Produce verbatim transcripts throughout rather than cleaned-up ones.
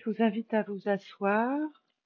Je vous invite à vous asseoir,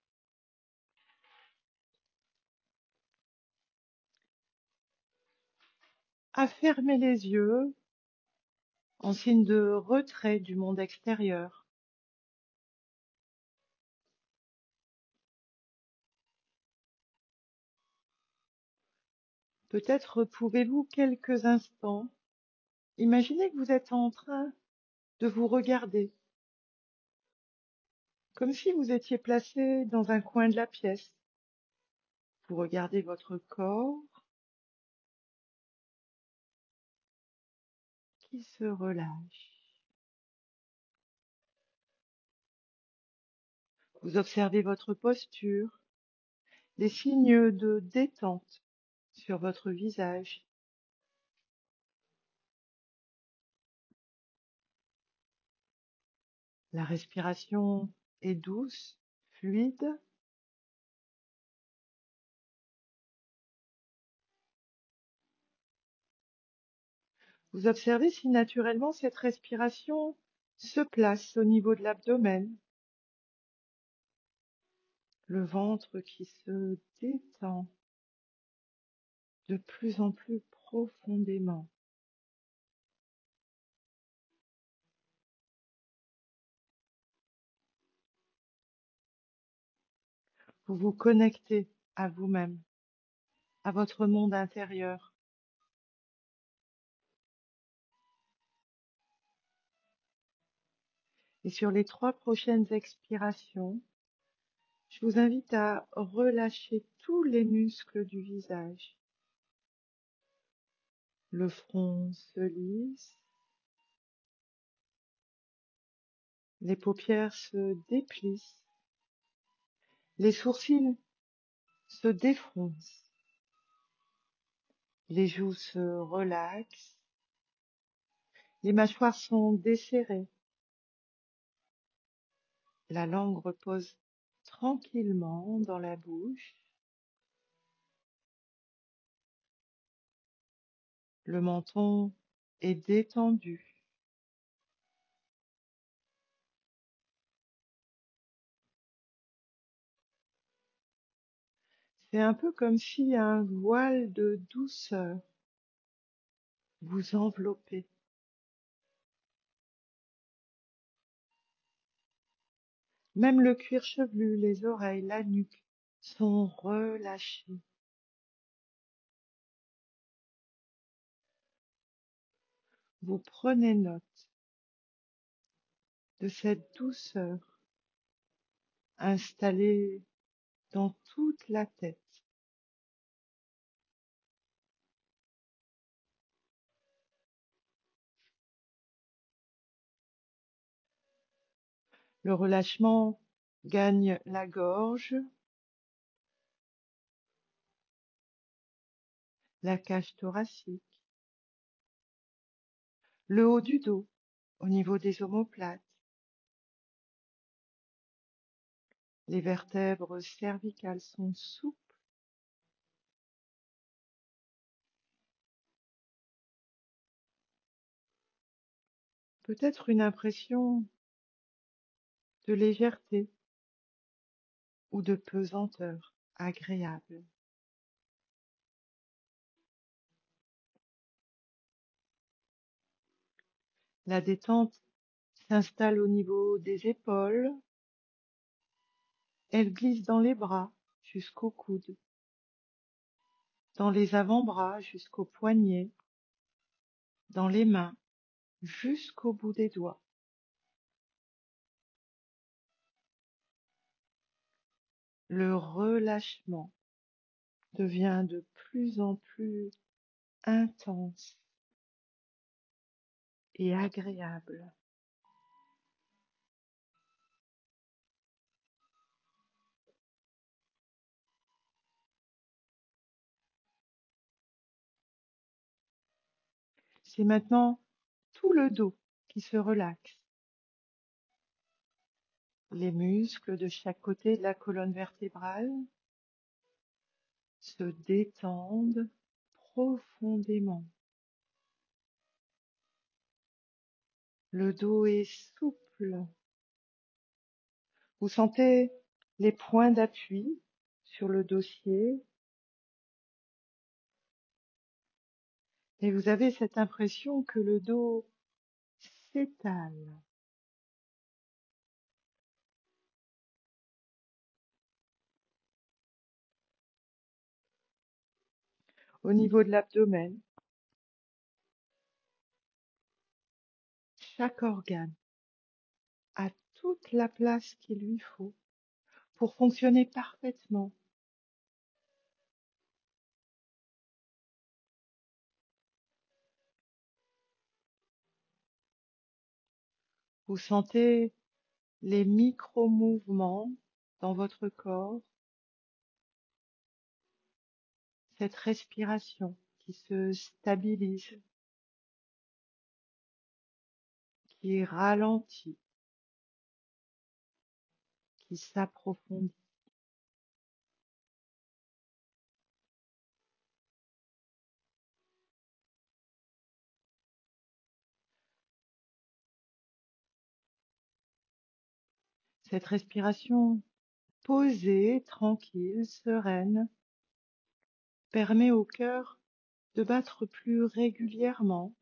à fermer les yeux en signe de retrait du monde extérieur. Peut-être pouvez-vous quelques instants imaginer que vous êtes en train de vous regarder, comme si vous étiez placé dans un coin de la pièce. Vous regardez votre corps qui se relâche. Vous observez votre posture, les signes de détente sur votre visage. La respiration est douce, fluide. Vous observez si naturellement cette respiration se place au niveau de l'abdomen, le ventre qui se détend de plus en plus profondément. Vous vous connectez à vous-même, à votre monde intérieur. Et sur les trois prochaines expirations, je vous invite à relâcher tous les muscles du visage. Le front se lisse, les paupières se déplissent, les sourcils se défroncent, les joues se relaxent, les mâchoires sont desserrées, la langue repose tranquillement dans la bouche, le menton est détendu. C'est un peu comme si un voile de douceur vous enveloppait. Même le cuir chevelu, les oreilles, la nuque sont relâchés. Vous prenez note de cette douceur installée dans toute la tête. Le relâchement gagne la gorge, la cage thoracique, le haut du dos au niveau des omoplates, les vertèbres cervicales sont souples, peut-être une impression de légèreté ou de pesanteur agréable. La détente s'installe au niveau des épaules, elle glisse dans les bras jusqu'au coude, dans les avant-bras jusqu'aux poignets, dans les mains jusqu'au bout des doigts. Le relâchement devient de plus en plus intense et agréable. C'est maintenant tout le dos qui se relaxe. Les muscles de chaque côté de la colonne vertébrale se détendent profondément. Le dos est souple, Vous sentez les points d'appui sur le dossier et vous avez cette impression que le dos s'étale. Au niveau de l'abdomen, chaque organe a toute la place qu'il lui faut pour fonctionner parfaitement. Vous sentez les micro-mouvements dans votre corps, cette respiration qui se stabilise, qui ralentit, qui s'approfondit. Cette respiration posée, tranquille, sereine, permet au cœur de battre plus régulièrement,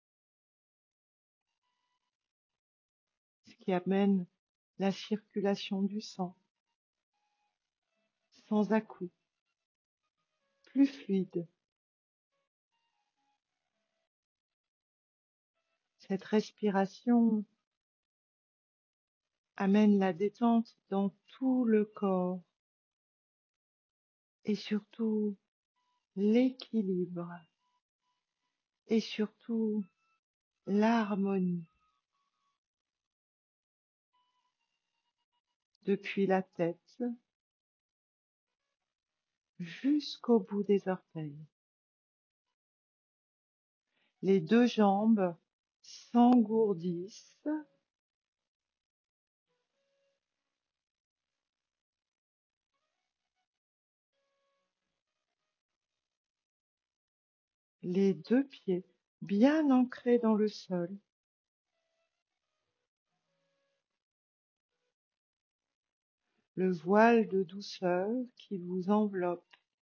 ce qui amène la circulation du sang sans à-coups, plus fluide. Cette respiration amène la détente dans tout le corps et surtout l'équilibre et surtout l'harmonie depuis la tête jusqu'au bout des orteils. Les deux jambes s'engourdissent, les deux pieds bien ancrés dans le sol. Le voile de douceur qui vous enveloppe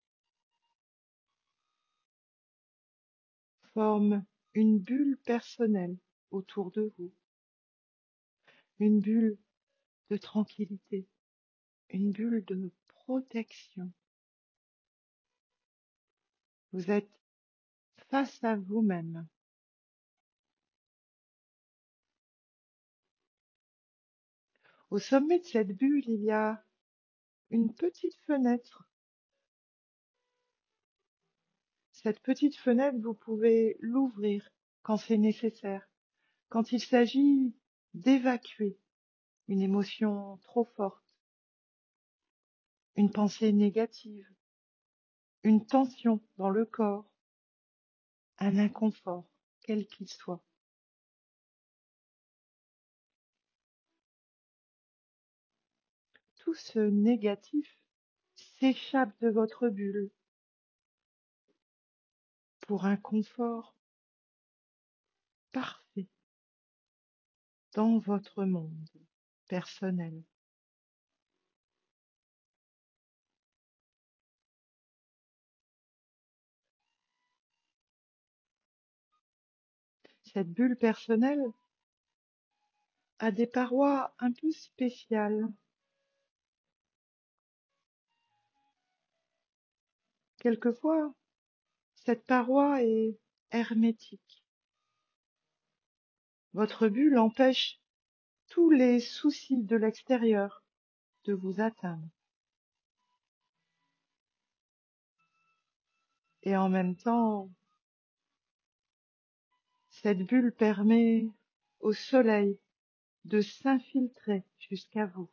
forme une bulle personnelle autour de vous, une bulle de tranquillité, une bulle de protection. Vous êtes face à vous-même. Au sommet de cette bulle, il y a une petite fenêtre. Cette petite fenêtre, vous pouvez l'ouvrir quand c'est nécessaire, quand il s'agit d'évacuer une émotion trop forte, une pensée négative, une tension dans le corps, un inconfort, quel qu'il soit. Tout ce négatif s'échappe de votre bulle pour un confort parfait dans votre monde personnel. Cette bulle personnelle a des parois un peu spéciales. Quelquefois, cette paroi est hermétique. Votre bulle empêche tous les soucis de l'extérieur de vous atteindre. Et en même temps, cette bulle permet au soleil de s'infiltrer jusqu'à vous.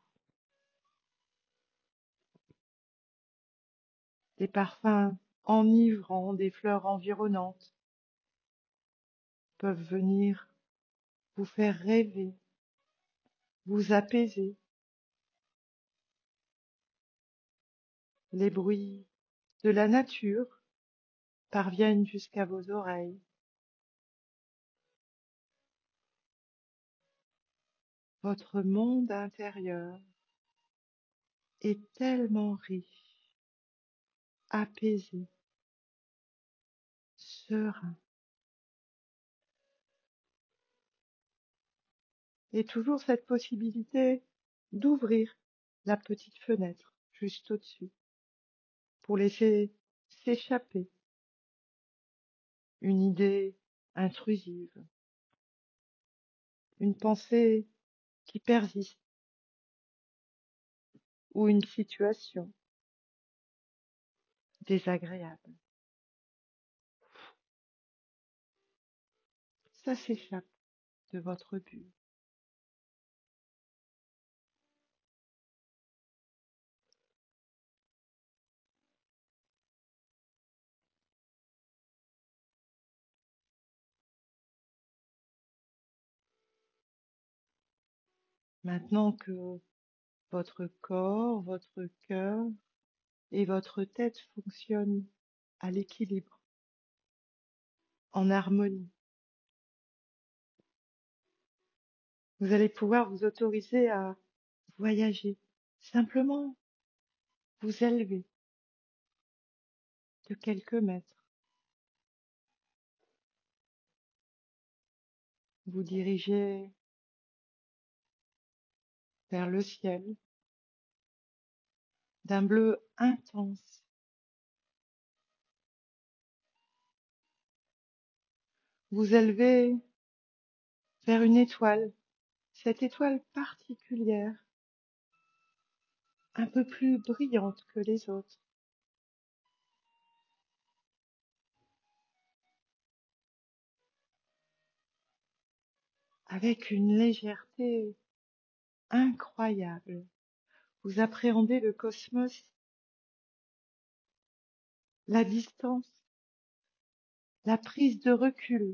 Des parfums enivrants des fleurs environnantes peuvent venir vous faire rêver, vous apaiser. Les bruits de la nature parviennent jusqu'à vos oreilles. Votre monde intérieur est tellement riche, apaisé, serein. Et toujours cette possibilité d'ouvrir la petite fenêtre juste au-dessus pour laisser s'échapper une idée intrusive, une pensée qui persiste ou une situation désagréable. Ça s'échappe de votre bulle. Maintenant que votre corps, votre cœur et votre tête fonctionnent à l'équilibre, en harmonie, vous allez pouvoir vous autoriser à voyager, simplement vous élever de quelques mètres, vous diriger vers le ciel d'un bleu intense, vous élever vers une étoile, cette étoile particulière, un peu plus brillante que les autres, avec une légèreté incroyable. Vous appréhendez le cosmos, la distance, la prise de recul,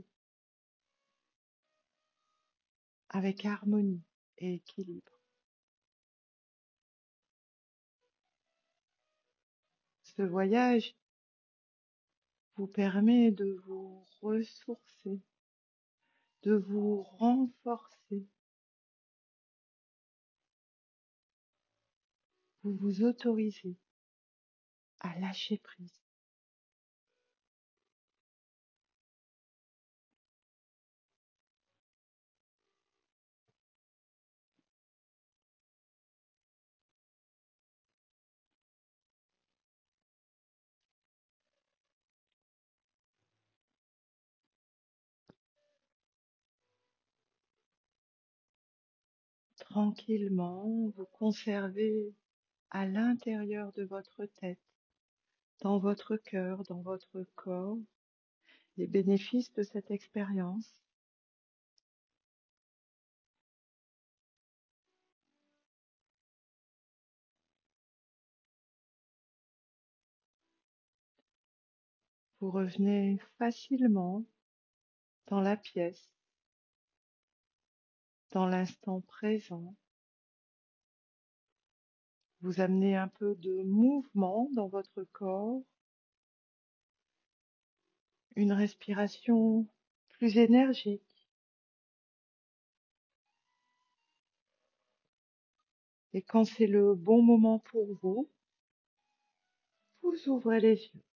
avec harmonie et équilibre. Ce voyage vous permet de vous ressourcer, de vous renforcer. Vous vous autorisez à lâcher prise. Tranquillement, vous conservez à l'intérieur de votre tête, dans votre cœur, dans votre corps, les bénéfices de cette expérience. Vous revenez facilement dans la pièce, dans l'instant présent. Vous amenez un peu de mouvement dans votre corps, une respiration plus énergique. Et quand c'est le bon moment pour vous, vous ouvrez les yeux.